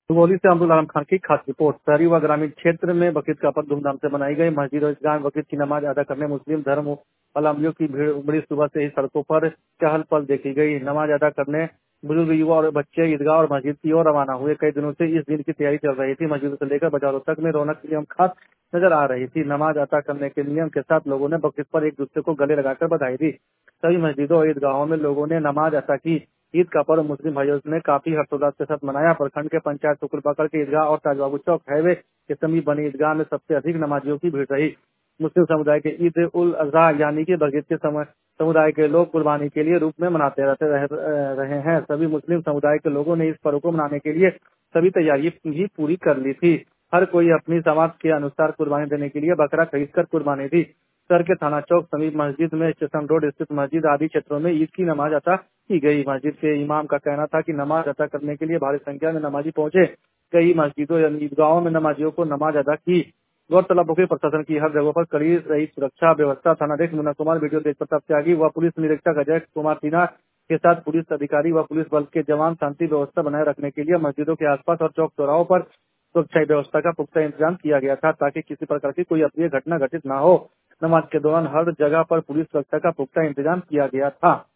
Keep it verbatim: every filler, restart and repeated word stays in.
सुगौली से अब्दुल आलम खान की खास रिपोर्ट। शहरी व ग्रामीण क्षेत्र में बकरीद का पर्व धूमधाम से मनाई गई। मस्जिद और ईदगाह में बकरीद की नमाज अदा करने मुस्लिम धर्मावलंबियों की भीड़ उमड़ी। सुबह से ही सड़कों पर चहल पहल देखी गई। नमाज अदा करने बुजुर्ग, युवा और बच्चे ईदगाह और मस्जिद की ओर रवाना हुए। कई दिनों से इस दिन की तैयारी चल रही थी। मस्जिदों से लेकर बाजारों तक में रौनक नियम खास नजर आ रही थी। नमाज अदा करने के नियम के साथ लोगों ने बकरीद पर एक दूसरे को गले लगाकर बधाई दी। सभी मस्जिदों और ईदगाहों में लोगों ने नमाज अदा की। ईद का पर्व मुस्लिम भाइयों ने काफी हर्षोल्लास के साथ मनाया। प्रखंड के पंचायत शुक्लबकड़ के ईदगाह और ताजबाबू चौक हाईवे के समीप बनी ईदगाह में सबसे अधिक नमाजियों की भीड़ रही। मुस्लिम समुदाय के ईद उल अजहा यानी कि बकरीद के समय समुदाय के लोग कुर्बानी के लिए रूप में मनाते रहते रह, रहे हैं। सभी मुस्लिम समुदाय के लोगों ने इस पर्व को मनाने के लिए सभी तैयारी भी पूरी कर ली थी। हर कोई अपनी समाज के अनुसार कुर्बानी देने के लिए बकरा खरीद कर कुर्बानी दी। शहर के थाना चौक समीप मस्जिद में स्टेशन रोड स्थित मस्जिद आदि क्षेत्रों में ईद की नमाज अता की गई। मस्जिद के इमाम का कहना था कि नमाज अदा करने के लिए भारी संख्या में नमाजी पहुंचे। कई मस्जिदों या ईदगाहों में नमाजियों को नमाज अदा की। गौरतलब हो कि प्रशासन की हर जगह पर कड़ी रही सुरक्षा व्यवस्था। थानाध्यक्ष मुन्ना कुमार, वीडियो तेज प्रताप त्यागी व पुलिस निरीक्षक अजय कुमार सिन्हा के साथ पुलिस अधिकारी व पुलिस बल के जवान शांति व्यवस्था बनाए रखने के लिए मस्जिदों के आसपास और चौक चौराहों पर सुरक्षा व्यवस्था का पुख्ता इंतजाम किया गया था, ताकि किसी प्रकार की कोई अप्रिय घटना घटित न हो। नमाज के दौरान हर जगह पर पुलिस सुरक्षा का पुख्ता इंतजाम किया गया था।